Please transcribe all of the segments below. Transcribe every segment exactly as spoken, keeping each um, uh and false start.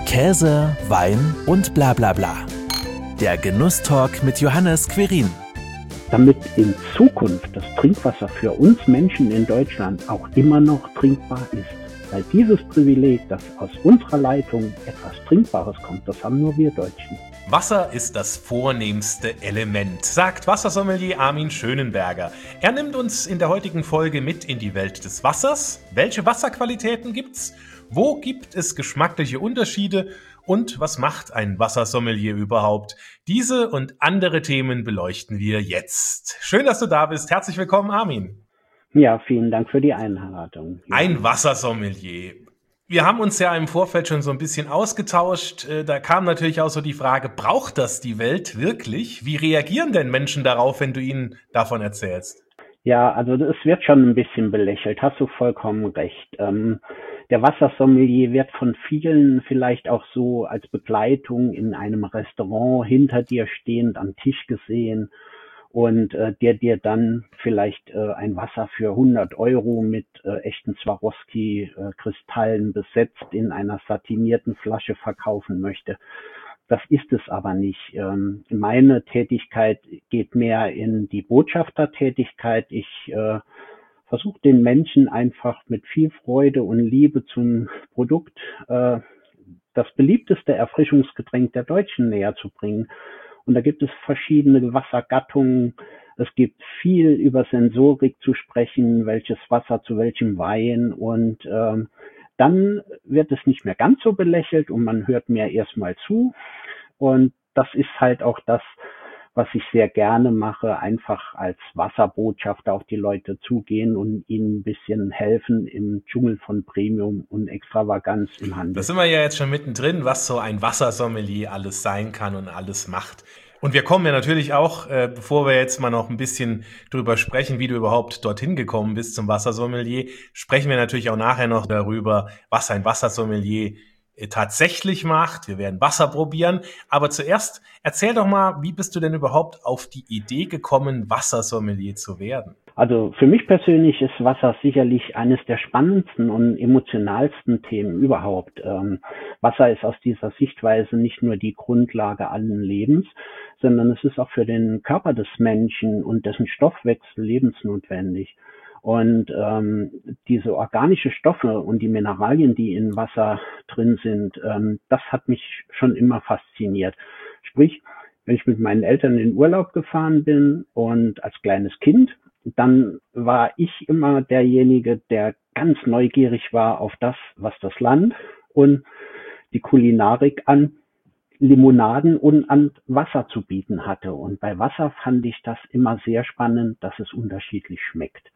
Käse, Wein und bla bla bla. Der Genusstalk mit Johannes Querin. Damit in Zukunft das Trinkwasser für uns Menschen in Deutschland auch immer noch trinkbar ist. Weil dieses Privileg, dass aus unserer Leitung etwas Trinkbares kommt, das haben nur wir Deutschen. Wasser ist das vornehmste Element, sagt Wassersommelier Armin Schönenberger. Er nimmt uns in der heutigen Folge mit in die Welt des Wassers. Welche Wasserqualitäten gibt's? Wo gibt es geschmackliche Unterschiede? Und was macht ein Wassersommelier überhaupt? Diese und andere Themen beleuchten wir jetzt. Schön, dass du da bist. Herzlich willkommen, Armin. Ja, vielen Dank für die Einladung. Ein Wassersommelier. Wir haben uns ja im Vorfeld schon so ein bisschen ausgetauscht. Da kam natürlich auch so die Frage, braucht das die Welt wirklich? Wie reagieren denn Menschen darauf, wenn du ihnen davon erzählst? Ja, also es wird schon ein bisschen belächelt, hast du vollkommen recht. Ähm, der Wassersommelier wird von vielen vielleicht auch so als Begleitung in einem Restaurant hinter dir stehend am Tisch gesehen und äh, der dir dann vielleicht äh, ein Wasser für hundert Euro mit äh, echten Swarovski-Kristallen besetzt in einer satinierten Flasche verkaufen möchte. Das ist es aber nicht. Ähm, meine Tätigkeit geht mehr in die Botschaftertätigkeit. Ich äh, versuche den Menschen einfach mit viel Freude und Liebe zum Produkt äh, das beliebteste Erfrischungsgetränk der Deutschen näher zu bringen. Und da gibt es verschiedene Wassergattungen. Es gibt viel über Sensorik zu sprechen, welches Wasser zu welchem Wein. Und ähm, dann wird es nicht mehr ganz so belächelt und man hört mir erstmal zu. Und das ist halt auch das, was ich sehr gerne mache, einfach als Wasserbotschafter auf die Leute zugehen und ihnen ein bisschen helfen im Dschungel von Premium und Extravaganz im Handel. Da sind wir ja jetzt schon mittendrin, was so ein Wassersommelier alles sein kann und alles macht. Und wir kommen ja natürlich auch, äh, bevor wir jetzt mal noch ein bisschen drüber sprechen, wie du überhaupt dorthin gekommen bist zum Wassersommelier, sprechen wir natürlich auch nachher noch darüber, was ein Wassersommelier tatsächlich macht. Wir werden Wasser probieren. Aber zuerst erzähl doch mal, wie bist du denn überhaupt auf die Idee gekommen, Wassersommelier zu werden? Also für mich persönlich ist Wasser sicherlich eines der spannendsten und emotionalsten Themen überhaupt. Ähm, Wasser ist aus dieser Sichtweise nicht nur die Grundlage allen Lebens, sondern es ist auch für den Körper des Menschen und dessen Stoffwechsel lebensnotwendig. Und ähm, diese organische Stoffe und die Mineralien, die in Wasser drin sind, ähm, das hat mich schon immer fasziniert. Sprich, wenn ich mit meinen Eltern in Urlaub gefahren bin und als kleines Kind, dann war ich immer derjenige, der ganz neugierig war auf das, was das Land und die Kulinarik an Limonaden und an Wasser zu bieten hatte. Und bei Wasser fand ich das immer sehr spannend, dass es unterschiedlich schmeckt.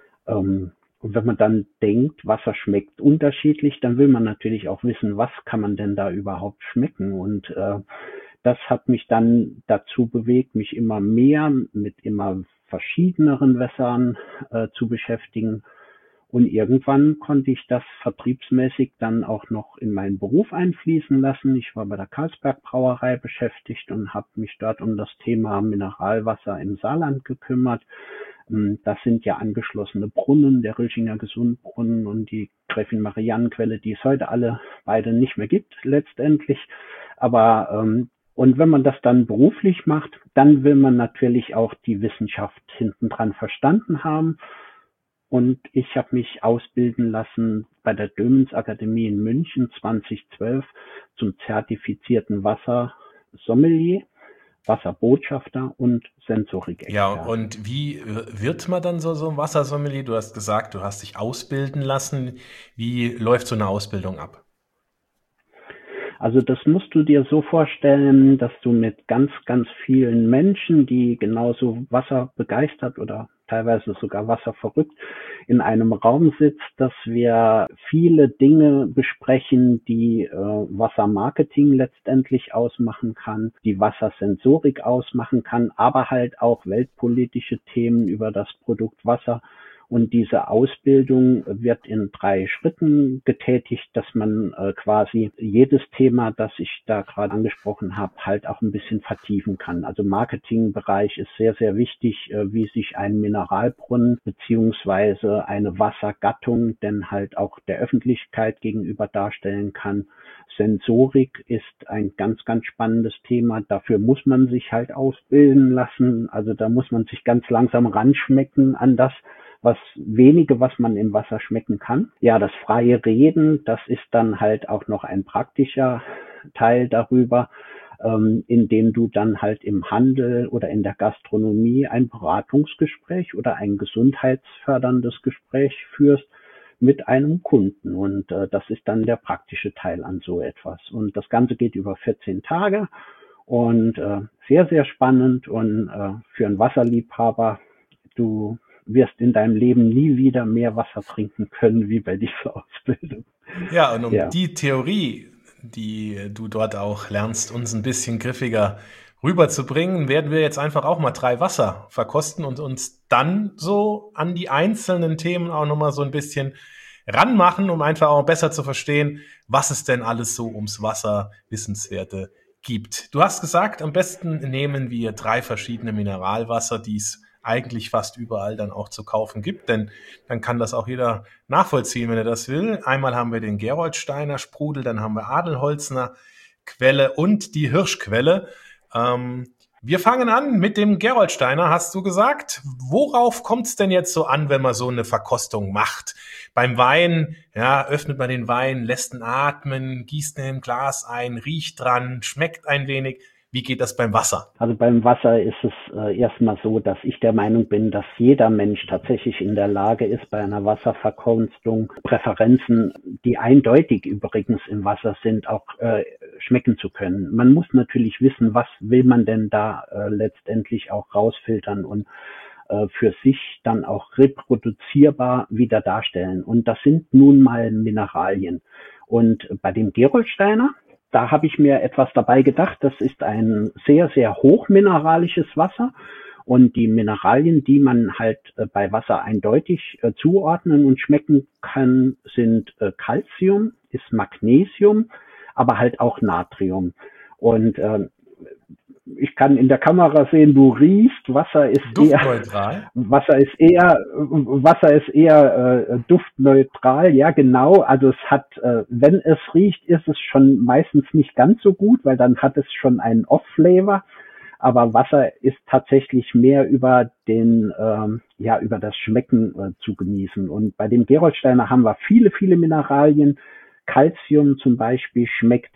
Und wenn man dann denkt, Wasser schmeckt unterschiedlich, dann will man natürlich auch wissen, was kann man denn da überhaupt schmecken. Und äh, das hat mich dann dazu bewegt, mich immer mehr mit immer verschiedeneren Wässern äh, zu beschäftigen. Und irgendwann konnte ich das vertriebsmäßig dann auch noch in meinen Beruf einfließen lassen. Ich war bei der Carlsberg Brauerei beschäftigt und habe mich dort um das Thema Mineralwasser im Saarland gekümmert. Das sind ja angeschlossene Brunnen, der Rilchinger Gesundbrunnen und die Gräfin-Mariannenquelle, die es heute alle beide nicht mehr gibt letztendlich. Aber ähm, und wenn man das dann beruflich macht, dann will man natürlich auch die Wissenschaft hinten dran verstanden haben. Und ich habe mich ausbilden lassen bei der Dömens Akademie in München zweitausendzwölf zum zertifizierten Wassersommelier, Wasserbotschafter und Sensorik-Experte. Ja, und wie wird man dann so, so ein Wassersommelier? Du hast gesagt, du hast dich ausbilden lassen. Wie läuft so eine Ausbildung ab? Also das musst du dir so vorstellen, dass du mit ganz, ganz vielen Menschen, die genauso Wasser begeistert oder teilweise sogar Wasser verrückt, in einem Raum sitzt, dass wir viele Dinge besprechen, die äh, Wassermarketing letztendlich ausmachen kann, die Wassersensorik ausmachen kann, aber halt auch weltpolitische Themen über das Produkt Wasser. Und diese Ausbildung wird in drei Schritten getätigt, dass man äh, quasi jedes Thema, das ich da gerade angesprochen habe, halt auch ein bisschen vertiefen kann. Also Marketingbereich ist sehr, sehr wichtig, äh, wie sich ein Mineralbrunnen beziehungsweise eine Wassergattung denn halt auch der Öffentlichkeit gegenüber darstellen kann. Sensorik ist ein ganz, ganz spannendes Thema. Dafür muss man sich halt ausbilden lassen. Also da muss man sich ganz langsam ranschmecken an das, was wenige, was man im Wasser schmecken kann. Ja, das freie Reden, das ist dann halt auch noch ein praktischer Teil darüber, ähm, indem du dann halt im Handel oder in der Gastronomie ein Beratungsgespräch oder ein gesundheitsförderndes Gespräch führst mit einem Kunden. Und äh, das ist dann der praktische Teil an so etwas. Und das Ganze geht über vierzehn Tage und äh, sehr, sehr spannend. Und äh, für einen Wasserliebhaber, du wirst in deinem Leben nie wieder mehr Wasser trinken können wie bei dieser Ausbildung. Ja, und um Ja. die Theorie, die du dort auch lernst, uns ein bisschen griffiger rüberzubringen, werden wir jetzt einfach auch mal drei Wasser verkosten und uns dann so an die einzelnen Themen auch nochmal so ein bisschen ranmachen, um einfach auch besser zu verstehen, was es denn alles so ums Wasser Wissenswerte gibt. Du hast gesagt, am besten nehmen wir drei verschiedene Mineralwasser, die es eigentlich fast überall dann auch zu kaufen gibt, denn dann kann das auch jeder nachvollziehen, wenn er das will. Einmal haben wir den Gerolsteiner Sprudel, dann haben wir Adelholzner Quelle und die Hirschquelle. Ähm, wir fangen an mit dem Gerolsteiner, hast du gesagt. Worauf kommt es denn jetzt so an, wenn man so eine Verkostung macht? Beim Wein, ja, öffnet man den Wein, lässt ihn atmen, gießt ihn im Glas ein, riecht dran, schmeckt ein wenig. Wie geht das beim Wasser? Also beim Wasser ist es äh, erstmal so, dass ich der Meinung bin, dass jeder Mensch tatsächlich in der Lage ist, bei einer Wasserverkostung Präferenzen, die eindeutig übrigens im Wasser sind, auch äh, schmecken zu können. Man muss natürlich wissen, was will man denn da äh, letztendlich auch rausfiltern und äh, für sich dann auch reproduzierbar wieder darstellen. Und das sind nun mal Mineralien. Und bei dem Gerolsteiner, da habe ich mir etwas dabei gedacht. Das ist ein sehr, sehr hochmineralisches Wasser. Und die Mineralien, die man halt äh, bei Wasser eindeutig äh, zuordnen und schmecken kann, sind äh, Calcium, ist Magnesium, aber halt auch Natrium. Und äh, ich kann in der Kamera sehen, du riechst, Wasser ist duftneutral. eher, Wasser ist eher, Wasser ist eher äh, duftneutral, ja genau. Also es hat, äh, wenn es riecht, ist es schon meistens nicht ganz so gut, weil dann hat es schon einen Off-Flavor. Aber Wasser ist tatsächlich mehr über den, ähm, ja, über das Schmecken äh, zu genießen. Und bei dem Gerolsteiner haben wir viele, viele Mineralien. Calcium zum Beispiel schmeckt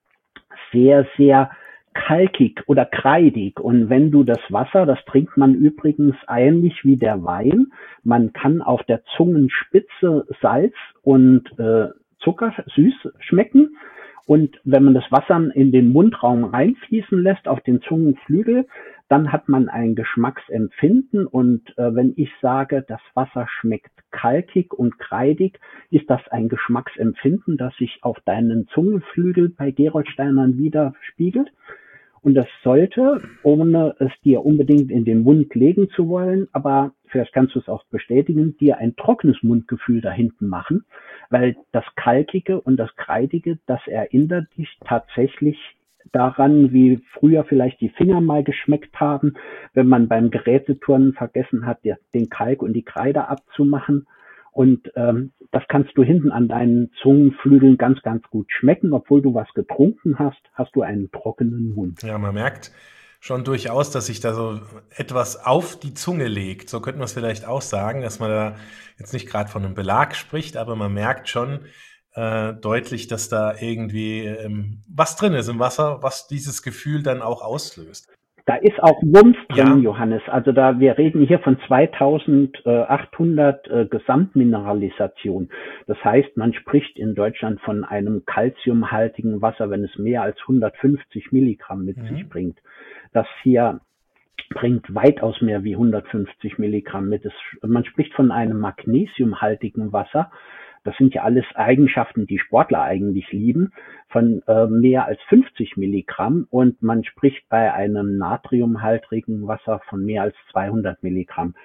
sehr, sehr kalkig oder kreidig. Und wenn du das Wasser, das trinkt man übrigens ähnlich wie der Wein, man kann auf der Zungenspitze Salz und äh, Zucker süß schmecken. Und wenn man das Wasser in den Mundraum reinfließen lässt, auf den Zungenflügel, dann hat man ein Geschmacksempfinden. Und äh, wenn ich sage, das Wasser schmeckt kalkig und kreidig, ist das ein Geschmacksempfinden, das sich auf deinen Zungenflügel bei Gerolsteinern widerspiegelt. Und das sollte, ohne es dir unbedingt in den Mund legen zu wollen, aber vielleicht kannst du es auch bestätigen, dir ein trockenes Mundgefühl da hinten machen, weil das Kalkige und das Kreidige, das erinnert dich tatsächlich daran, wie früher vielleicht die Finger mal geschmeckt haben, wenn man beim Geräteturnen vergessen hat, den Kalk und die Kreide abzumachen. Und ähm, das kannst du hinten an deinen Zungenflügeln ganz, ganz gut schmecken. Obwohl du was getrunken hast, hast du einen trockenen Mund. Ja, man merkt schon durchaus, dass sich da so etwas auf die Zunge legt. So könnte man es vielleicht auch sagen, dass man da jetzt nicht gerade von einem Belag spricht, aber man merkt schon äh, deutlich, dass da irgendwie ähm, was drin ist im Wasser, was dieses Gefühl dann auch auslöst. Da ist auch Wumms drin, Ja. Johannes. Also da, wir reden hier von zweitausendachthundert äh, Gesamtmineralisation. Das heißt, man spricht in Deutschland von einem calciumhaltigen Wasser, wenn es mehr als hundertfünfzig Milligramm mit Mhm. sich bringt. Das hier bringt weitaus mehr wie hundertfünfzig Milligramm mit. Es, man spricht von einem magnesiumhaltigen Wasser. Das sind ja alles Eigenschaften, die Sportler eigentlich lieben, von äh, mehr als fünfzig Milligramm. Und man spricht bei einem natriumhaltigen Wasser von mehr als zweihundert Milligramm.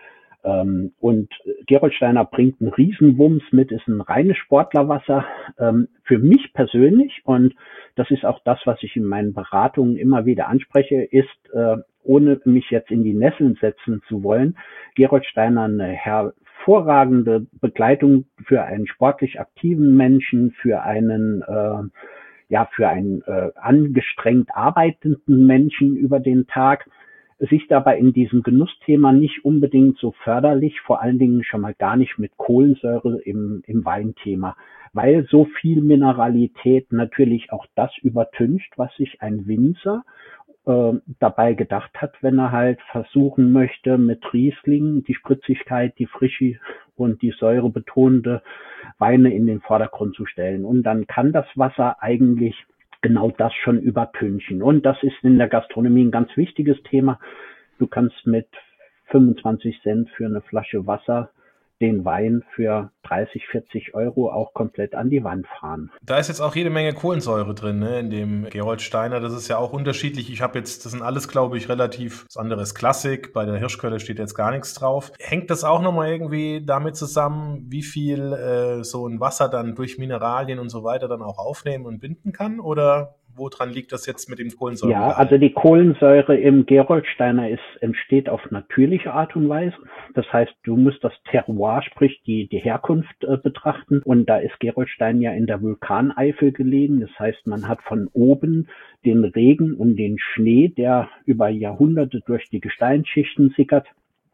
Ähm, und Gerolsteiner bringt einen Riesenwumms mit, ist ein reines Sportlerwasser. Ähm, für mich persönlich, und das ist auch das, was ich in meinen Beratungen immer wieder anspreche, ist, äh, ohne mich jetzt in die Nesseln setzen zu wollen, Gerolsteiner eine hervorragende Begleitung für einen sportlich aktiven Menschen, für einen äh, ja für einen äh, angestrengt arbeitenden Menschen über den Tag, sich dabei in diesem Genussthema nicht unbedingt so förderlich, vor allen Dingen schon mal gar nicht mit Kohlensäure im, im Weinthema, weil so viel Mineralität natürlich auch das übertüncht, was sich ein Winzer äh, dabei gedacht hat, wenn er halt versuchen möchte, mit Riesling die Spritzigkeit, die Frische und die säurebetonte Weine in den Vordergrund zu stellen. Und dann kann das Wasser eigentlich genau das schon übertünchen. Und das ist in der Gastronomie ein ganz wichtiges Thema. Du kannst mit fünfundzwanzig Cent für eine Flasche Wasser den Wein für dreißig, vierzig Euro auch komplett an die Wand fahren. Da ist jetzt auch jede Menge Kohlensäure drin, ne, in dem Gerolsteiner. Das ist ja auch unterschiedlich. Ich habe jetzt, das sind alles, glaube ich, relativ, das andere ist Klassik. Bei der Hirschquelle steht jetzt gar nichts drauf. Hängt das auch nochmal irgendwie damit zusammen, wie viel äh, so ein Wasser dann durch Mineralien und so weiter dann auch aufnehmen und binden kann? Oder woran liegt das jetzt mit dem Kohlensäure? Ja, also die Kohlensäure im Gerolsteiner ist, entsteht auf natürliche Art und Weise. Das heißt, du musst das Terroir, sprich die, die Herkunft äh, betrachten. Und da ist Gerolstein ja in der Vulkaneifel gelegen. Das heißt, man hat von oben den Regen und den Schnee, der über Jahrhunderte durch die Gesteinsschichten sickert,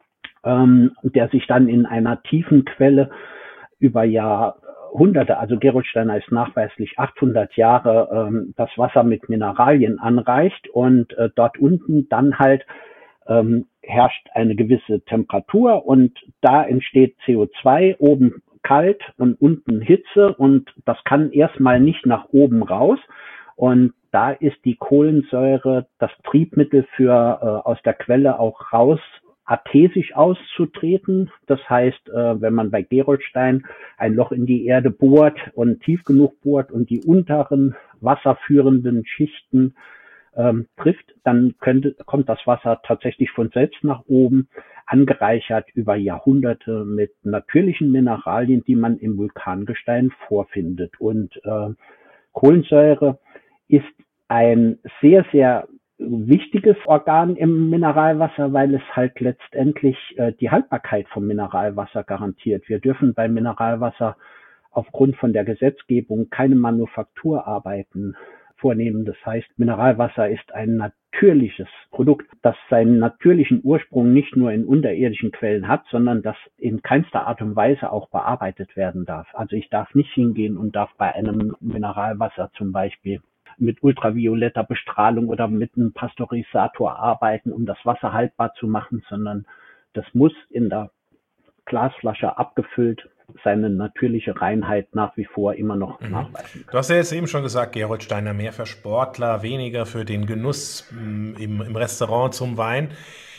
ähm, der sich dann in einer tiefen Quelle über Jahrhunderte, also Gerolsteiner ist nachweislich achthundert Jahre, ähm, das Wasser mit Mineralien anreicht und äh, dort unten dann halt ähm, herrscht eine gewisse Temperatur und da entsteht C O zwei, oben kalt und unten Hitze und das kann erstmal nicht nach oben raus und da ist die Kohlensäure das Triebmittel für äh, aus der Quelle auch raus artesisch auszutreten. Das heißt, äh, wenn man bei Gerolstein ein Loch in die Erde bohrt und tief genug bohrt und die unteren wasserführenden Schichten ähm, trifft, dann könnte, kommt das Wasser tatsächlich von selbst nach oben, angereichert über Jahrhunderte mit natürlichen Mineralien, die man im Vulkangestein vorfindet. Und äh, Kohlensäure ist ein sehr, sehr wichtiges Organ im Mineralwasser, weil es halt letztendlich äh, die Haltbarkeit vom Mineralwasser garantiert. Wir dürfen beim Mineralwasser aufgrund von der Gesetzgebung keine Manufakturarbeiten vornehmen. Das heißt, Mineralwasser ist ein natürliches Produkt, das seinen natürlichen Ursprung nicht nur in unterirdischen Quellen hat, sondern das in keinster Art und Weise auch bearbeitet werden darf. Also ich darf nicht hingehen und darf bei einem Mineralwasser zum Beispiel mit ultravioletter Bestrahlung oder mit einem Pasteurisator arbeiten, um das Wasser haltbar zu machen, sondern das muss in der Glasflasche abgefüllt seine natürliche Reinheit nach wie vor immer noch mhm. nachweisen. Du hast ja jetzt eben schon gesagt, Gerolsteiner mehr für Sportler, weniger für den Genuss im, im Restaurant zum Wein.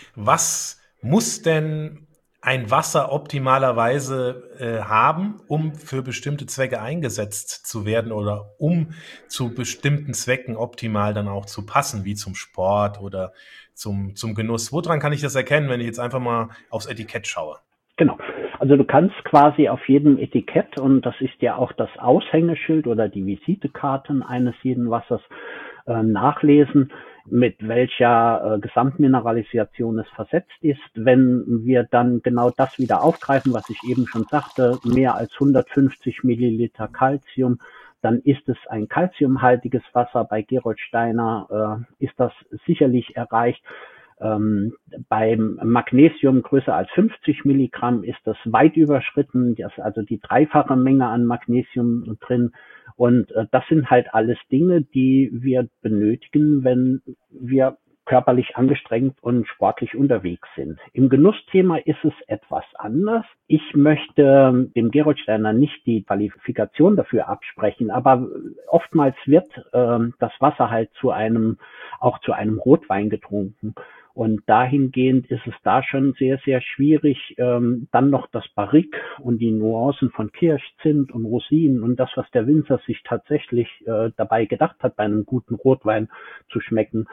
Was muss denn ein Wasser optimalerweise äh, haben, um für bestimmte Zwecke eingesetzt zu werden oder um zu bestimmten Zwecken optimal dann auch zu passen, wie zum Sport oder zum, zum Genuss? Woran kann ich das erkennen, wenn ich jetzt einfach mal aufs Etikett schaue? Genau. Also du kannst quasi auf jedem Etikett, und das ist ja auch das Aushängeschild oder die Visitekarten eines jeden Wassers, äh, nachlesen, mit welcher äh, Gesamtmineralisation es versetzt ist. Wenn wir dann genau das wieder aufgreifen, was ich eben schon sagte, mehr als hundertfünfzig Milliliter Calcium, dann ist es ein calciumhaltiges Wasser. Bei Gerolsteiner äh, ist das sicherlich erreicht. Ähm, beim Magnesium größer als fünfzig Milligramm ist das weit überschritten, das ist also die dreifache Menge an Magnesium drin. Und äh, das sind halt alles Dinge, die wir benötigen, wenn wir körperlich angestrengt und sportlich unterwegs sind. Im Genussthema ist es etwas anders. Ich möchte dem Gerolsteiner nicht die Qualifikation dafür absprechen, aber oftmals wird äh, das Wasser halt zu einem, auch zu einem Rotwein getrunken. Und dahingehend ist es da schon sehr, sehr schwierig, ähm, dann noch das Barrique und die Nuancen von Kirsch, Zimt und Rosinen und das, was der Winzer sich tatsächlich äh, dabei gedacht hat, bei einem guten Rotwein zu schmecken.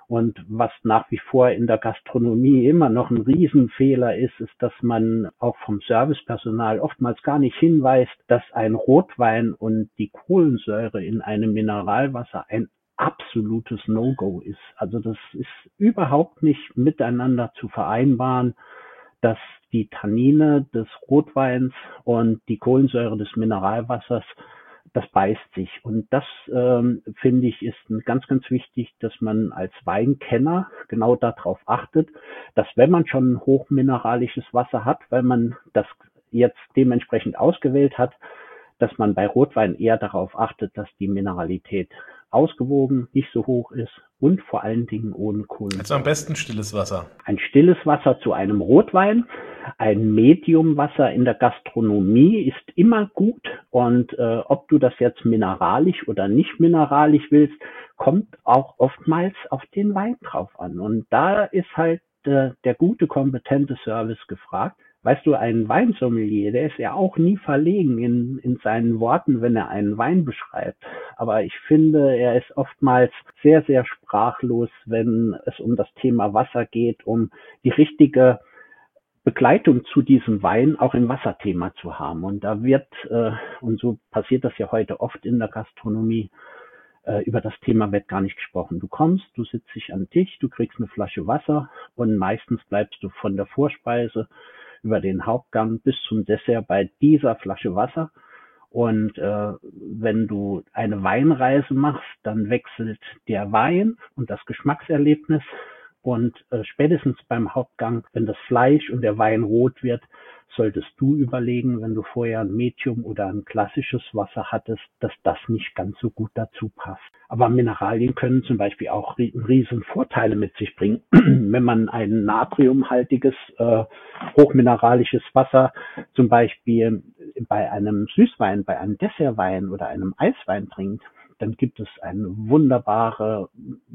Und was nach wie vor in der Gastronomie immer noch ein Riesenfehler ist, ist, dass man auch vom Servicepersonal oftmals gar nicht hinweist, dass ein Rotwein und die Kohlensäure in einem Mineralwasser ein absolutes No-Go ist. Also das ist überhaupt nicht miteinander zu vereinbaren, dass die Tannine des Rotweins und die Kohlensäure des Mineralwassers, das beißt sich. Und das, ähm, finde ich, ist ganz, ganz wichtig, dass man als Weinkenner genau darauf achtet, dass wenn man schon ein hochmineralisches Wasser hat, weil man das jetzt dementsprechend ausgewählt hat, dass man bei Rotwein eher darauf achtet, dass die Mineralität ausgewogen, nicht so hoch ist und vor allen Dingen ohne Kohlensäure. Also am besten stilles Wasser. Ein stilles Wasser zu einem Rotwein, ein Mediumwasser in der Gastronomie ist immer gut und äh, ob du das jetzt mineralisch oder nicht mineralisch willst, kommt auch oftmals auf den Wein drauf an. Und da ist halt äh, der gute, kompetente Service gefragt. Weißt du, ein Weinsommelier, der ist ja auch nie verlegen in, in seinen Worten, wenn er einen Wein beschreibt. Aber ich finde, er ist oftmals sehr, sehr sprachlos, wenn es um das Thema Wasser geht, um die richtige Begleitung zu diesem Wein auch im Wasserthema zu haben. Und da wird, äh, und so passiert das ja heute oft in der Gastronomie, äh, über das Thema wird gar nicht gesprochen. Du kommst, du sitzt dich an den Tisch, du kriegst eine Flasche Wasser und meistens bleibst du von der Vorspeise über den Hauptgang bis zum Dessert bei dieser Flasche Wasser. Und äh, wenn du eine Weinreise machst, dann wechselt der Wein und das Geschmackserlebnis. Und äh, spätestens beim Hauptgang, wenn das Fleisch und der Wein rot wird, solltest du überlegen, wenn du vorher ein Medium oder ein klassisches Wasser hattest, dass das nicht ganz so gut dazu passt. Aber Mineralien können zum Beispiel auch riesen Vorteile mit sich bringen. Wenn man ein natriumhaltiges, äh, hochmineralisches Wasser zum Beispiel bei einem Süßwein, bei einem Dessertwein oder einem Eiswein trinkt, dann gibt es eine wunderbare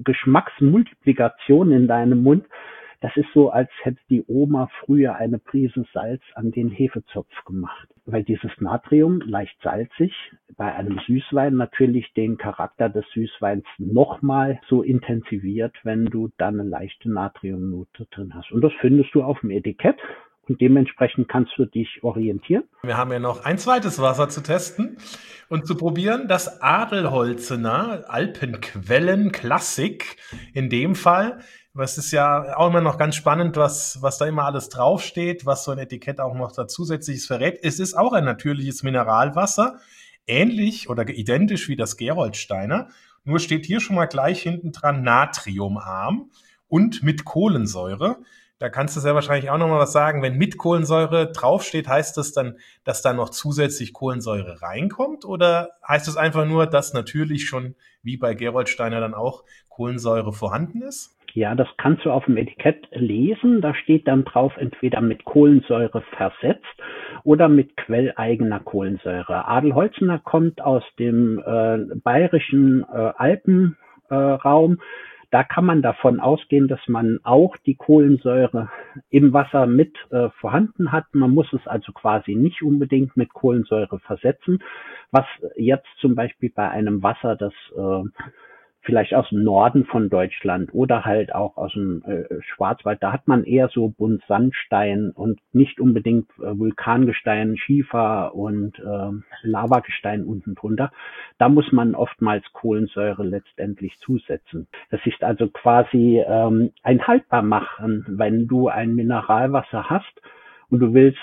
Geschmacksmultiplikation in deinem Mund. Das ist so, als hätte die Oma früher eine Prise Salz an den Hefezopf gemacht. Weil dieses Natrium, leicht salzig, bei einem Süßwein natürlich den Charakter des Süßweins nochmal so intensiviert, wenn du dann eine leichte Natriumnote drin hast. Und das findest du auf dem Etikett. Und dementsprechend kannst du dich orientieren. Wir haben ja noch ein zweites Wasser zu testen und zu probieren. Das Adelholzener Alpenquellen Klassik in dem Fall. Es ist ja auch immer noch ganz spannend, was, was da immer alles draufsteht, was so ein Etikett auch noch da zusätzliches verrät. Es ist auch ein natürliches Mineralwasser, ähnlich oder identisch wie das Gerolsteiner. Nur steht hier schon mal gleich hinten dran natriumarm und mit Kohlensäure. Da kannst du sehr wahrscheinlich auch noch mal was sagen. Wenn mit Kohlensäure draufsteht, heißt das dann, dass da noch zusätzlich Kohlensäure reinkommt? Oder heißt es einfach nur, dass natürlich schon, wie bei Gerolsteiner dann auch, Kohlensäure vorhanden ist? Ja, das kannst du auf dem Etikett lesen. Da steht dann drauf, entweder mit Kohlensäure versetzt oder mit quelleigener Kohlensäure. Adelholzener kommt aus dem äh, bayerischen äh, Alpenraum. Äh, Da kann man davon ausgehen, dass man auch die Kohlensäure im Wasser mit äh, vorhanden hat. Man muss es also quasi nicht unbedingt mit Kohlensäure versetzen, was jetzt zum Beispiel bei einem Wasser, das äh, vielleicht aus dem Norden von Deutschland oder halt auch aus dem äh, Schwarzwald, da hat man eher so Buntsandstein und nicht unbedingt äh, Vulkangestein, Schiefer und äh, Lavagestein unten drunter. Da muss man oftmals Kohlensäure letztendlich zusetzen. Das ist also quasi ähm, ein Haltbarmachen, wenn du ein Mineralwasser hast und du willst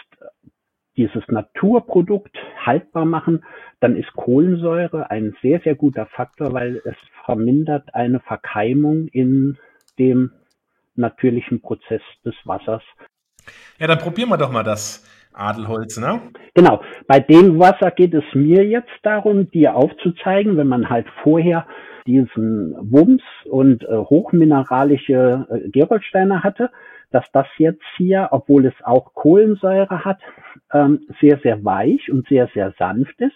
dieses Naturprodukt haltbar machen, dann ist Kohlensäure ein sehr, sehr guter Faktor, weil es vermindert eine Verkeimung in dem natürlichen Prozess des Wassers. Ja, dann probieren wir doch mal das Adelholzener. Genau, bei dem Wasser geht es mir jetzt darum, dir aufzuzeigen, wenn man halt vorher diesen Wumms und äh, hochmineralische äh, Gerolsteiner hatte, dass das jetzt hier, obwohl es auch Kohlensäure hat, ähm, sehr, sehr weich und sehr, sehr sanft ist.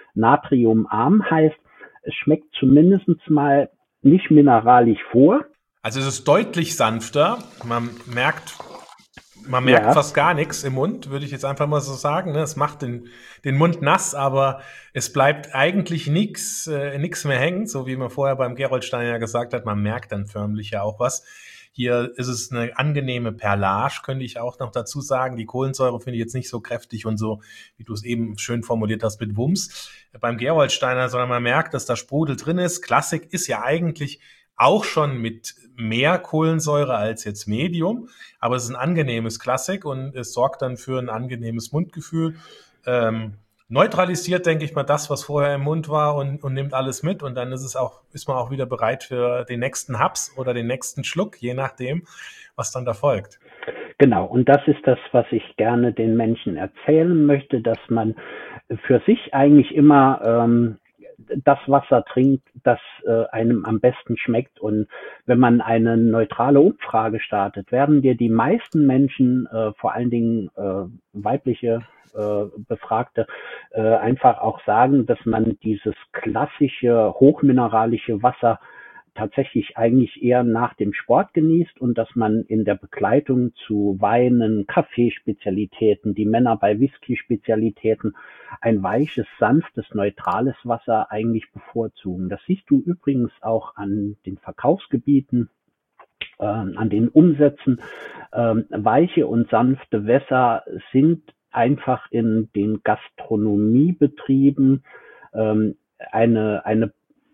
Natriumarm heißt, es schmeckt zumindest mal nicht mineralisch vor. Also es ist deutlich sanfter. Man merkt Man merkt Ja, fast gar nichts im Mund, würde ich jetzt einfach mal so sagen. Ne? Es macht den, den Mund nass, aber es bleibt eigentlich nichts äh, nix mehr hängen, so wie man vorher beim Gerolsteiner gesagt hat. Man merkt dann förmlich ja auch was. Hier ist es eine angenehme Perlage, könnte ich auch noch dazu sagen. Die Kohlensäure finde ich jetzt nicht so kräftig und so, wie du es eben schön formuliert hast, mit Wumms beim Gerolsteiner, sondern man merkt, dass da Sprudel drin ist. Klassik ist ja eigentlich auch schon mit mehr Kohlensäure als jetzt Medium, aber es ist ein angenehmes Klassik und es sorgt dann für ein angenehmes Mundgefühl. Ähm, neutralisiert, denke ich mal, das, was vorher im Mund war und, und nimmt alles mit und dann ist es auch, ist man auch wieder bereit für den nächsten Haps oder den nächsten Schluck, je nachdem, was dann da folgt. genau. Und das ist das, was ich gerne den Menschen erzählen möchte, dass man für sich eigentlich immer ähm, das Wasser trinkt, das äh, einem am besten schmeckt. Und wenn man eine neutrale Umfrage startet, werden dir die meisten Menschen, äh, vor allen Dingen äh, weibliche äh, Befragte, äh, einfach auch sagen, dass man dieses klassische hochmineralische Wasser tatsächlich eigentlich eher nach dem Sport genießt und dass man in der Begleitung zu Weinen, Kaffeespezialitäten, die Männer bei Whisky-Spezialitäten ein weiches, sanftes, neutrales Wasser eigentlich bevorzugen. Das siehst du übrigens auch an den Verkaufsgebieten, äh, an den Umsätzen. Ähm, weiche und sanfte Wässer sind einfach in den Gastronomiebetrieben ähm, eine, eine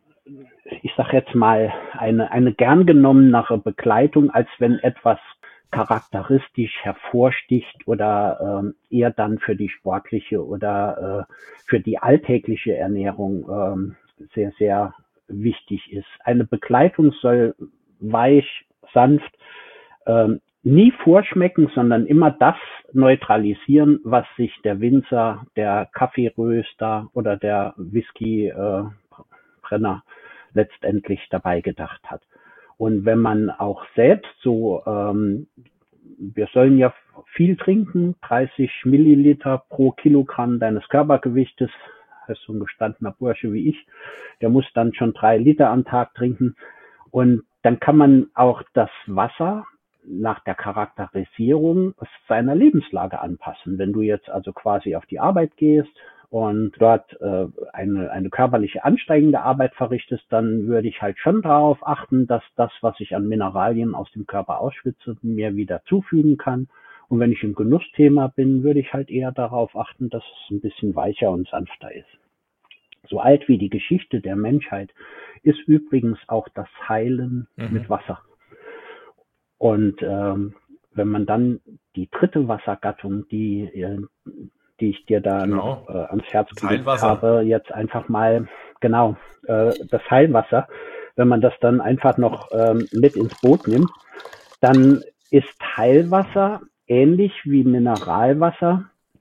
ich sage jetzt mal, eine, eine gern genommenere Begleitung, als wenn etwas charakteristisch hervorsticht oder ähm, eher dann für die sportliche oder äh, für die alltägliche Ernährung ähm, sehr, sehr wichtig ist. Eine Begleitung soll weich, sanft, ähm, nie vorschmecken, sondern immer das neutralisieren, was sich der Winzer, der Kaffeeröster oder der Whisky-Brenner äh, letztendlich dabei gedacht hat. Und wenn man auch selbst so, ähm, wir sollen ja viel trinken, dreißig Milliliter pro Kilogramm deines Körpergewichtes, das ist so ein gestandener Bursche wie ich, der muss dann schon drei Liter am Tag trinken. Und dann kann man auch das Wasser nach der Charakterisierung seiner Lebenslage anpassen. Wenn du jetzt also quasi auf die Arbeit gehst und dort äh, eine, eine körperliche anstrengende Arbeit verrichtest, dann würde ich halt schon darauf achten, dass das, was ich an Mineralien aus dem Körper ausschwitze, mir wieder zufügen kann. Und wenn ich im Genussthema bin, würde ich halt eher darauf achten, dass es ein bisschen weicher und sanfter ist. So alt wie die Geschichte der Menschheit ist übrigens auch das Heilen mhm. mit Wasser. Und ähm, wenn man dann die dritte Wassergattung, die äh, die ich dir da genau. noch äh, ans Herz gelegt habe, jetzt einfach mal, genau, äh, das Heilwasser, wenn man das dann einfach noch ähm, mit ins Boot nimmt, dann ist Heilwasser ähnlich wie Mineralwasser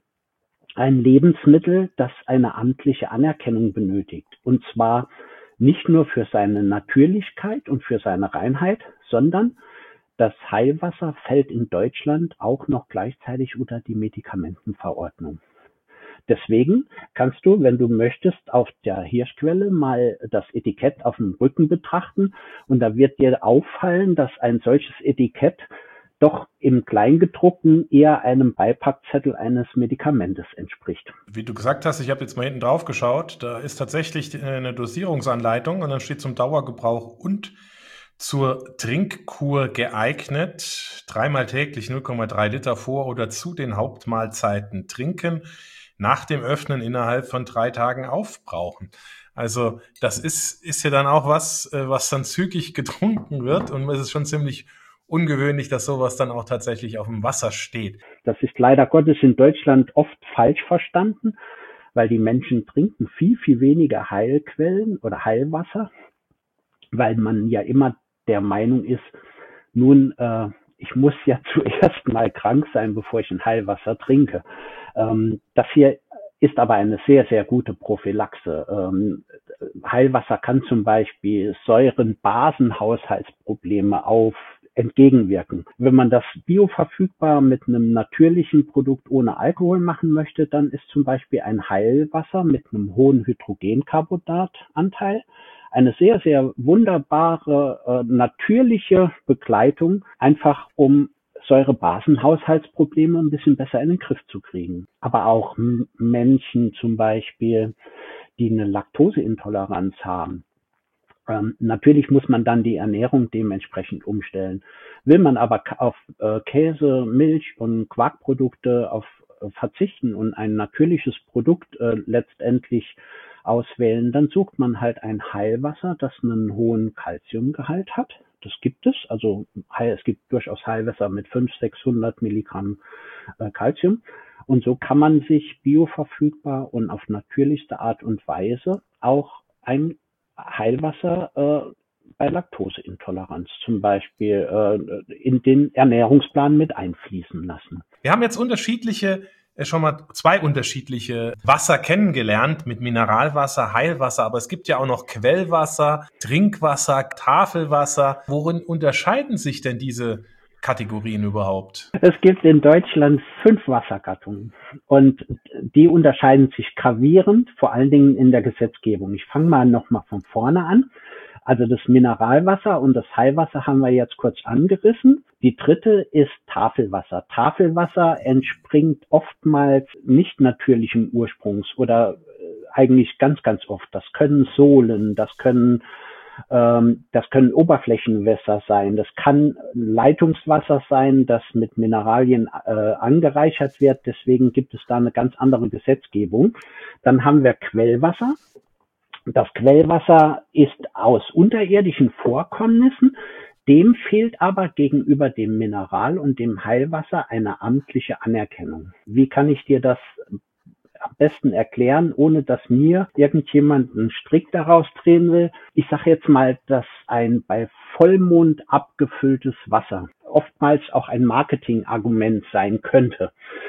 ein Lebensmittel, das eine amtliche Anerkennung benötigt. Und zwar nicht nur für seine Natürlichkeit und für seine Reinheit, sondern das Heilwasser fällt in Deutschland auch noch gleichzeitig unter die Medikamentenverordnung. Deswegen kannst du, wenn du möchtest, auf der Hirschquelle mal das Etikett auf dem Rücken betrachten und da wird dir auffallen, dass ein solches Etikett doch im Kleingedruckten eher einem Beipackzettel eines Medikamentes entspricht. Wie du gesagt hast, ich habe jetzt mal hinten drauf geschaut, da ist tatsächlich eine Dosierungsanleitung und dann steht zum Dauergebrauch und zur Trinkkur geeignet, dreimal täglich null Komma drei Liter vor oder zu den Hauptmahlzeiten trinken, nach dem Öffnen innerhalb von drei Tagen aufbrauchen. Also das ist, ist ja dann auch was, was dann zügig getrunken wird und es ist schon ziemlich ungewöhnlich, dass sowas dann auch tatsächlich auf dem Wasser steht. Das ist leider Gottes in Deutschland oft falsch verstanden, weil die Menschen trinken viel, viel weniger Heilquellen oder Heilwasser, weil man ja immer der Meinung ist, nun, äh, ich muss ja zuerst mal krank sein, bevor ich ein Heilwasser trinke. Ähm, das hier ist aber eine sehr, sehr gute Prophylaxe. Ähm, Heilwasser kann zum Beispiel Säuren-Basen-Haushaltsprobleme auf entgegenwirken. Wenn man das bioverfügbar mit einem natürlichen Produkt ohne Alkohol machen möchte, dann ist zum Beispiel ein Heilwasser mit einem hohen Hydrogencarbonatanteil eine sehr, sehr wunderbare, äh, natürliche Begleitung, einfach um Säurebasenhaushaltsprobleme ein bisschen besser in den Griff zu kriegen. Aber auch M- Menschen zum Beispiel, die eine Laktoseintoleranz haben. Ähm, natürlich muss man dann die Ernährung dementsprechend umstellen. Will man aber ka- auf äh, Käse, Milch und Quarkprodukte auf äh, verzichten und ein natürliches Produkt äh, letztendlich auswählen, dann sucht man halt ein Heilwasser, das einen hohen Calciumgehalt hat. Das gibt es. Also Heil- es gibt durchaus Heilwasser mit fünfhundert, sechshundert Milligramm äh, Calcium. Und so kann man sich bioverfügbar und auf natürlichste Art und Weise auch ein Heilwasser äh, bei Laktoseintoleranz zum Beispiel äh, in den Ernährungsplan mit einfließen lassen. Wir haben jetzt unterschiedliche, äh, schon mal zwei unterschiedliche Wasser kennengelernt mit Mineralwasser, Heilwasser, aber es gibt ja auch noch Quellwasser, Trinkwasser, Tafelwasser. Worin unterscheiden sich denn diese Kategorien überhaupt? Es gibt in Deutschland fünf Wassergattungen und die unterscheiden sich gravierend, vor allen Dingen in der Gesetzgebung. Ich fange mal nochmal von vorne an. Also das Mineralwasser und das Heilwasser haben wir jetzt kurz angerissen. Die dritte ist Tafelwasser. Tafelwasser entspringt oftmals nicht natürlichem Ursprungs oder eigentlich ganz, ganz oft. Das können Sohlen, das können ähm, das können Oberflächenwässer sein, das kann Leitungswasser sein, das mit Mineralien äh, angereichert wird. Deswegen gibt es da eine ganz andere Gesetzgebung. Dann haben wir Quellwasser. Das Quellwasser ist aus unterirdischen Vorkommnissen. Dem fehlt aber gegenüber dem Mineral- und dem Heilwasser eine amtliche Anerkennung. Wie kann ich dir das am besten erklären, ohne dass mir irgendjemand einen Strick daraus drehen will? Ich sage jetzt mal, dass ein bei Vollmond abgefülltes Wasser oftmals auch ein Marketingargument sein könnte.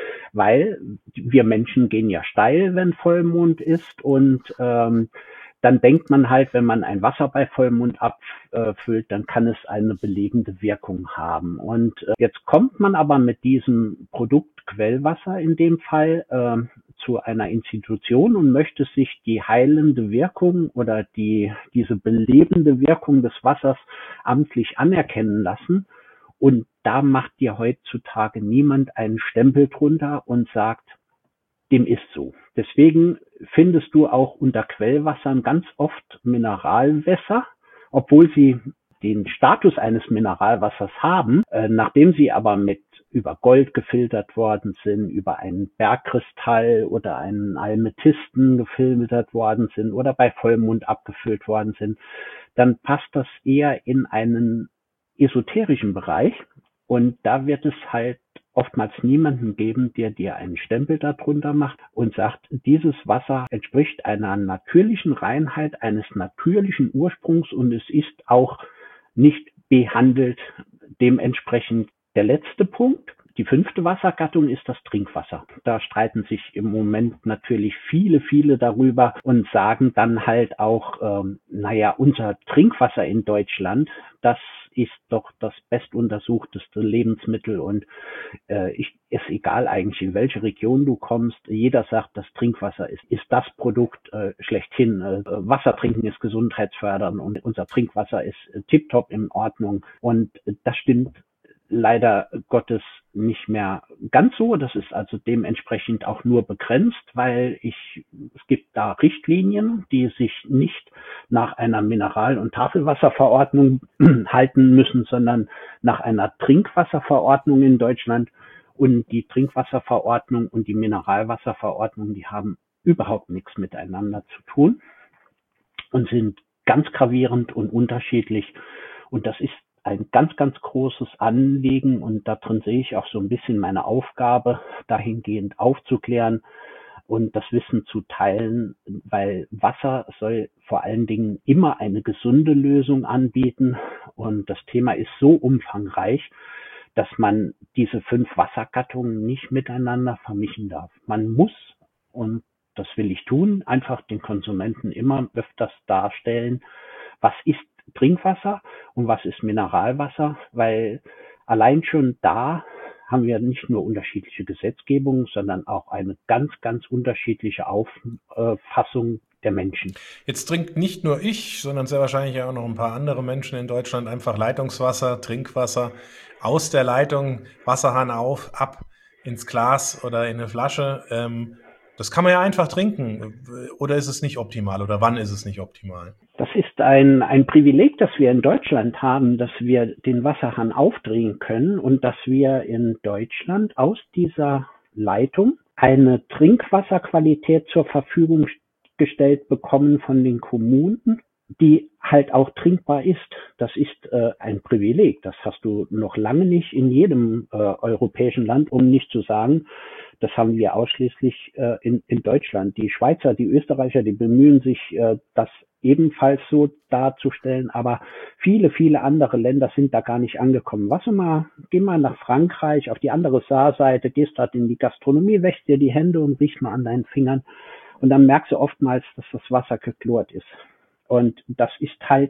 Weil wir Menschen gehen ja steil, wenn Vollmond ist und ähm, dann denkt man halt, wenn man ein Wasser bei Vollmond abfüllt, dann kann es eine belegende Wirkung haben. Und äh, jetzt kommt man aber mit diesem Produkt Quellwasser in dem Fall äh, zu einer Institution und möchte sich die heilende Wirkung oder die diese belebende Wirkung des Wassers amtlich anerkennen lassen. Und da macht dir heutzutage niemand einen Stempel drunter und sagt, dem ist so. Deswegen findest du auch unter Quellwassern ganz oft Mineralwässer, obwohl sie den Status eines Mineralwassers haben, äh, nachdem sie aber mit über Gold gefiltert worden sind, über einen Bergkristall oder einen Almetisten gefiltert worden sind oder bei Vollmond abgefüllt worden sind, dann passt das eher in einen esoterischen Bereich und da wird es halt oftmals niemanden geben, der dir einen Stempel darunter macht und sagt, dieses Wasser entspricht einer natürlichen Reinheit, eines natürlichen Ursprungs und es ist auch nicht behandelt. Dementsprechend der letzte Punkt. Die fünfte Wassergattung ist das Trinkwasser. Da streiten sich im Moment natürlich viele, viele darüber und sagen dann halt auch, ähm, naja, unser Trinkwasser in Deutschland, das ist doch das bestuntersuchteste Lebensmittel und äh, ich, ist egal eigentlich, in welche Region du kommst. Jeder sagt, das Trinkwasser ist, ist das Produkt äh, schlechthin. Äh, Wasser trinken ist gesundheitsfördernd und unser Trinkwasser ist äh, tipptopp in Ordnung. Und äh, das stimmt leider Gottes nicht mehr ganz so. Das ist also dementsprechend auch nur begrenzt, weil ich, es gibt da Richtlinien, die sich nicht nach einer Mineral- und Tafelwasserverordnung halten müssen, sondern nach einer Trinkwasserverordnung in Deutschland. Und die Trinkwasserverordnung und die Mineralwasserverordnung, die haben überhaupt nichts miteinander zu tun und sind ganz gravierend und unterschiedlich. Und das ist ein ganz, ganz großes Anliegen und da drin sehe ich auch so ein bisschen meine Aufgabe, dahingehend aufzuklären und das Wissen zu teilen, weil Wasser soll vor allen Dingen immer eine gesunde Lösung anbieten und das Thema ist so umfangreich, dass man diese fünf Wassergattungen nicht miteinander vermischen darf. Man muss, und das will ich tun, einfach den Konsumenten immer öfters darstellen, was ist Trinkwasser und was ist Mineralwasser, weil allein schon da haben wir nicht nur unterschiedliche Gesetzgebungen, sondern auch eine ganz, ganz unterschiedliche Auffassung der Menschen. Jetzt trinkt nicht nur ich, sondern sehr wahrscheinlich auch noch ein paar andere Menschen in Deutschland einfach Leitungswasser, Trinkwasser aus der Leitung, Wasserhahn auf, ab ins Glas oder in eine Flasche. Ähm, das kann man ja einfach trinken. Oder ist es nicht optimal? Oder wann ist es nicht optimal? Das ist ein, ein Privileg, das wir in Deutschland haben, dass wir den Wasserhahn aufdrehen können und dass wir in Deutschland aus dieser Leitung eine Trinkwasserqualität zur Verfügung gestellt bekommen von den Kommunen, die halt auch trinkbar ist. Das ist äh, ein Privileg. Das hast du noch lange nicht in jedem äh, europäischen Land, um nicht zu sagen, das haben wir ausschließlich äh, in, in Deutschland. Die Schweizer, die Österreicher, die bemühen sich, äh, das ebenfalls so darzustellen, aber viele, viele andere Länder sind da gar nicht angekommen. Was mal, geh mal nach Frankreich, auf die andere Saarseite, gehst dort in die Gastronomie, wäschst dir die Hände und riechst mal an deinen Fingern und dann merkst du oftmals, dass das Wasser gechlort ist. Und das ist halt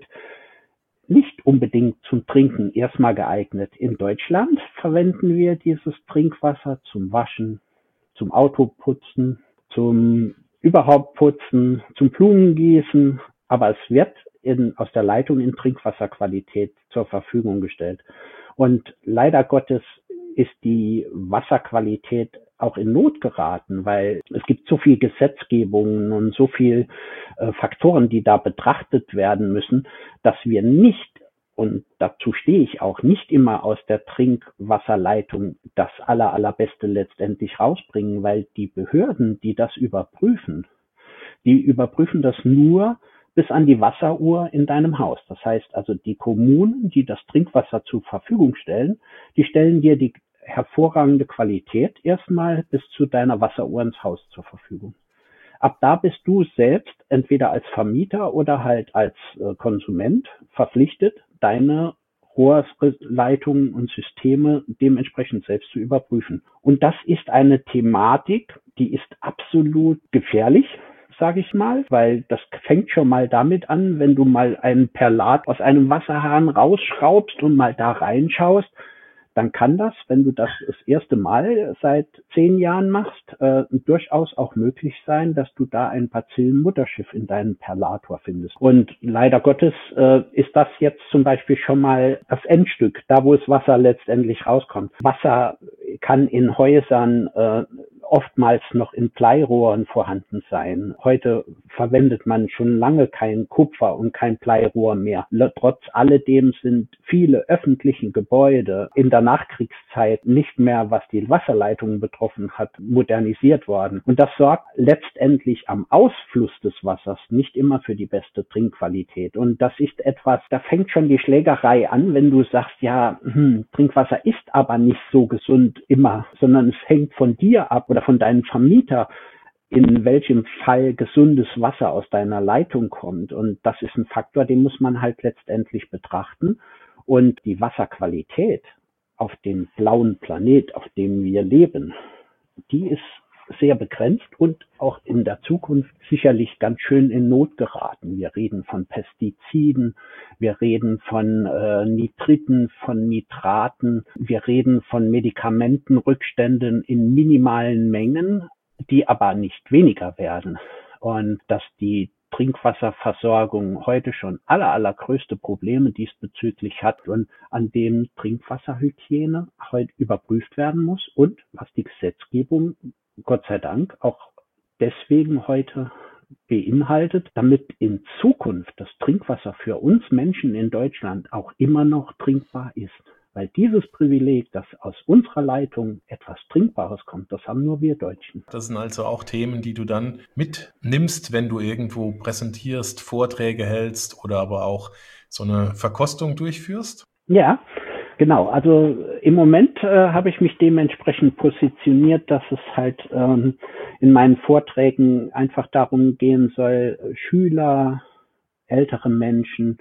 nicht unbedingt zum Trinken erstmal geeignet. In Deutschland verwenden wir dieses Trinkwasser zum Waschen, zum Autoputzen, zum überhaupt Putzen, zum Blumengießen, aber es wird in, aus der Leitung in Trinkwasserqualität zur Verfügung gestellt. Und leider Gottes ist die Wasserqualität auch in Not geraten, weil es gibt so viel Gesetzgebungen und so viel äh, Faktoren, die da betrachtet werden müssen, dass wir nicht, und dazu stehe ich auch, nicht immer aus der Trinkwasserleitung das aller, allerbeste letztendlich rausbringen, weil die Behörden, die das überprüfen, die überprüfen das nur bis an die Wasseruhr in deinem Haus. Das heißt also, die Kommunen, die das Trinkwasser zur Verfügung stellen, die stellen dir die hervorragende Qualität erstmal bis zu deiner Wasseruhr ins Haus zur Verfügung. Ab da bist du selbst entweder als Vermieter oder halt als äh, Konsument verpflichtet, deine Rohrleitungen und Systeme dementsprechend selbst zu überprüfen. Und das ist eine Thematik, die ist absolut gefährlich, sage ich mal, weil das fängt schon mal damit an, wenn du mal ein Perlat aus einem Wasserhahn rausschraubst und mal da reinschaust, dann kann das, wenn du das das erste Mal seit zehn Jahren machst, äh, durchaus auch möglich sein, dass du da ein Bazillenmutterschiff in deinem Perlator findest. Und leider Gottes äh, ist das jetzt zum Beispiel schon mal das Endstück, da wo das Wasser letztendlich rauskommt. Wasser kann in Häusern äh, oftmals noch in Bleirohren vorhanden sein. Heute verwendet man schon lange kein Kupfer und kein Bleirohr mehr. Trotz alledem sind viele öffentliche Gebäude in der Nachkriegszeit nicht mehr, was die Wasserleitungen betroffen hat, modernisiert worden. Und das sorgt letztendlich am Ausfluss des Wassers nicht immer für die beste Trinkqualität. Und das ist etwas, da fängt schon die Schlägerei an, wenn du sagst, ja, hm, Trinkwasser ist aber nicht so gesund immer, sondern es hängt von dir ab oder von deinem Vermieter, in welchem Fall gesundes Wasser aus deiner Leitung kommt. Und das ist ein Faktor, den muss man halt letztendlich betrachten. Und die Wasserqualität auf dem blauen Planet, auf dem wir leben, die ist sehr begrenzt und auch in der Zukunft sicherlich ganz schön in Not geraten. Wir reden von Pestiziden, wir reden von äh, Nitriten, von Nitraten, wir reden von Medikamentenrückständen in minimalen Mengen, die aber nicht weniger werden. Und dass die Trinkwasserversorgung heute schon aller, allergrößte Probleme diesbezüglich hat und an dem Trinkwasserhygiene heute überprüft werden muss und was die Gesetzgebung Gott sei Dank auch deswegen heute beinhaltet, damit in Zukunft das Trinkwasser für uns Menschen in Deutschland auch immer noch trinkbar ist. Weil dieses Privileg, dass aus unserer Leitung etwas Trinkbares kommt, das haben nur wir Deutschen. Das sind also auch Themen, die du dann mitnimmst, wenn du irgendwo präsentierst, Vorträge hältst oder aber auch so eine Verkostung durchführst? Ja, genau. Also im Moment äh, habe ich mich dementsprechend positioniert, dass es halt ähm, in meinen Vorträgen einfach darum gehen soll, Schüler, ältere Menschen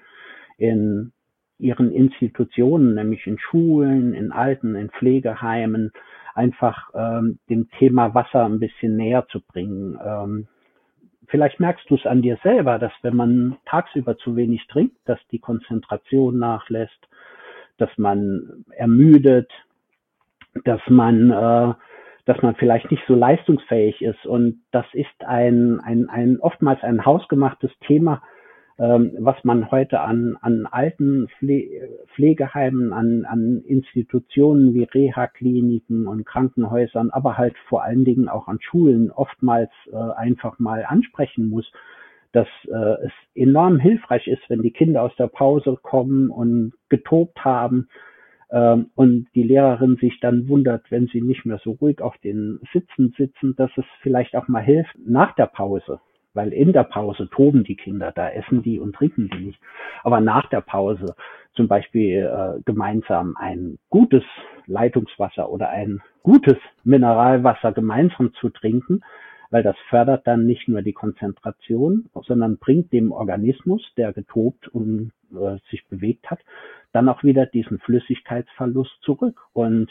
in ihren Institutionen, nämlich in Schulen, in Alten-, in Pflegeheimen, einfach ähm, dem Thema Wasser ein bisschen näher zu bringen. Ähm, vielleicht merkst du es an dir selber, dass wenn man tagsüber zu wenig trinkt, dass die Konzentration nachlässt, dass man ermüdet, dass man äh, dass man vielleicht nicht so leistungsfähig ist. Und das ist ein, ein, ein oftmals ein hausgemachtes Thema, ähm, was man heute an, an alten Pfle- Pflegeheimen, an, an Institutionen wie Reha-Kliniken und Krankenhäusern, aber halt vor allen Dingen auch an Schulen oftmals äh, einfach mal ansprechen muss, dass äh, es enorm hilfreich ist, wenn die Kinder aus der Pause kommen und getobt haben, ähm, und die Lehrerin sich dann wundert, wenn sie nicht mehr so ruhig auf den Sitzen sitzen, dass es vielleicht auch mal hilft nach der Pause. Weil in der Pause toben die Kinder, da essen die und trinken die nicht. Aber nach der Pause zum Beispiel äh, gemeinsam ein gutes Leitungswasser oder ein gutes Mineralwasser gemeinsam zu trinken, weil das fördert dann nicht nur die Konzentration, sondern bringt dem Organismus, der getobt und äh, sich bewegt hat, dann auch wieder diesen Flüssigkeitsverlust zurück. Und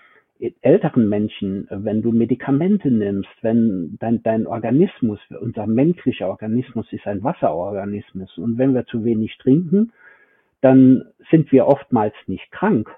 älteren Menschen, wenn du Medikamente nimmst, wenn dein, dein Organismus, unser menschlicher Organismus ist ein Wasserorganismus, und wenn wir zu wenig trinken, dann sind wir oftmals nicht krank,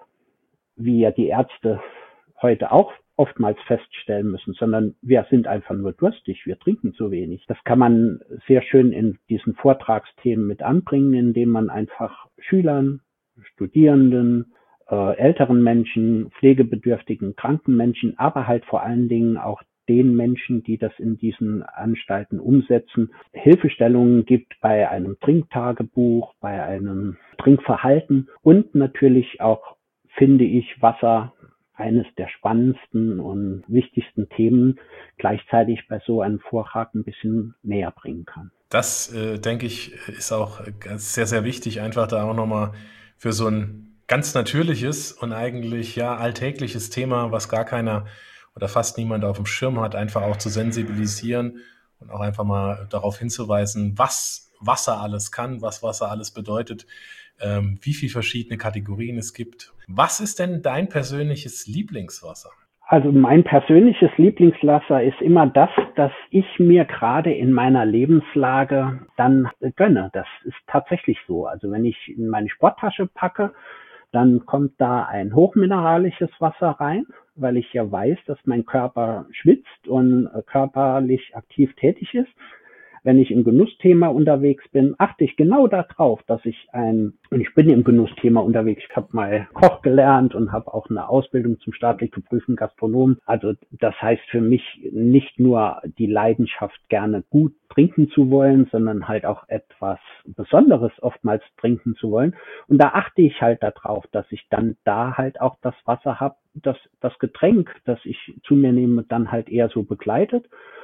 wie ja die Ärzte heute auch oftmals feststellen müssen, sondern wir sind einfach nur durstig, wir trinken zu wenig. Das kann man sehr schön in diesen Vortragsthemen mit anbringen, indem man einfach Schülern, Studierenden, äh, älteren Menschen, pflegebedürftigen, kranken Menschen, aber halt vor allen Dingen auch den Menschen, die das in diesen Anstalten umsetzen, Hilfestellungen gibt bei einem Trinktagebuch, bei einem Trinkverhalten und natürlich auch, finde ich, Wasser eines der spannendsten und wichtigsten Themen gleichzeitig bei so einem Vortrag ein bisschen näher bringen kann. Das, äh, denke ich, ist auch sehr, sehr wichtig, einfach da auch nochmal für so ein ganz natürliches und eigentlich ja alltägliches Thema, was gar keiner oder fast niemand auf dem Schirm hat, einfach auch zu sensibilisieren und auch einfach mal darauf hinzuweisen, was Wasser alles kann, was Wasser alles bedeutet, ähm, wie viele verschiedene Kategorien es gibt. Was ist denn dein persönliches Lieblingswasser? Also mein persönliches Lieblingswasser ist immer das, das ich mir gerade in meiner Lebenslage dann gönne. Das ist tatsächlich so. Also wenn ich in meine Sporttasche packe, dann kommt da ein hochmineralisches Wasser rein, weil ich ja weiß, dass mein Körper schwitzt und körperlich aktiv tätig ist. Wenn ich im Genussthema unterwegs bin, achte ich genau darauf, dass ich ein, und ich bin im Genussthema unterwegs, ich habe mal Koch gelernt und habe auch eine Ausbildung zum staatlich geprüften Gastronomen. Also das heißt für mich nicht nur die Leidenschaft, gerne gut trinken zu wollen, sondern halt auch etwas Besonderes oftmals trinken zu wollen. Und da achte ich halt darauf, dass ich dann da halt auch das Wasser habe, das, das Getränk, das ich zu mir nehme, dann halt eher so begleitet.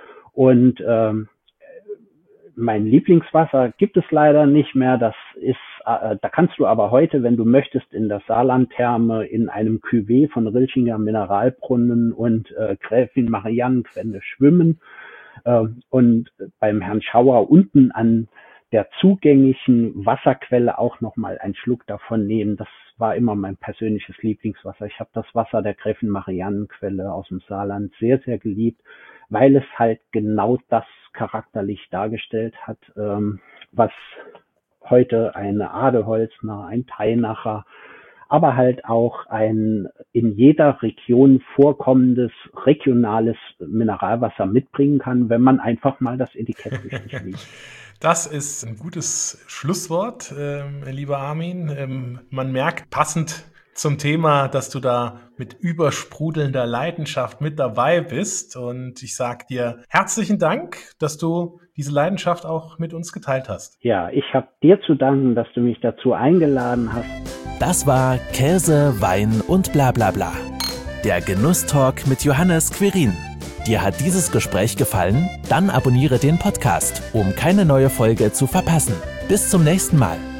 Und ähm, mein Lieblingswasser gibt es leider nicht mehr. Das ist, äh, da kannst du aber heute, wenn du möchtest, in der Saarlandtherme in einem Cuvée von Rilchinger Mineralbrunnen und äh, Gräfin Mariannenquelle schwimmen äh, und beim Herrn Schauer unten an der zugänglichen Wasserquelle auch nochmal einen Schluck davon nehmen. Das war immer mein persönliches Lieblingswasser. Ich habe das Wasser der Gräfin Mariannenquelle aus dem Saarland sehr, sehr geliebt, weil es halt genau das charakterlich dargestellt hat, ähm, was heute eine Adelholzner, ein Theinacher, aber halt auch ein in jeder Region vorkommendes regionales Mineralwasser mitbringen kann, wenn man einfach mal das Etikett richtig liest. Das ist ein gutes Schlusswort, ähm, lieber Armin. Ähm, man merkt passend zum Thema, dass du da mit übersprudelnder Leidenschaft mit dabei bist. Und ich sage dir herzlichen Dank, dass du diese Leidenschaft auch mit uns geteilt hast. Ja, ich habe dir zu danken, dass du mich dazu eingeladen hast. Das war Käse, Wein und bla bla bla. Der Genusstalk mit Johannes Quirin. Dir hat dieses Gespräch gefallen? Dann abonniere den Podcast, um keine neue Folge zu verpassen. Bis zum nächsten Mal.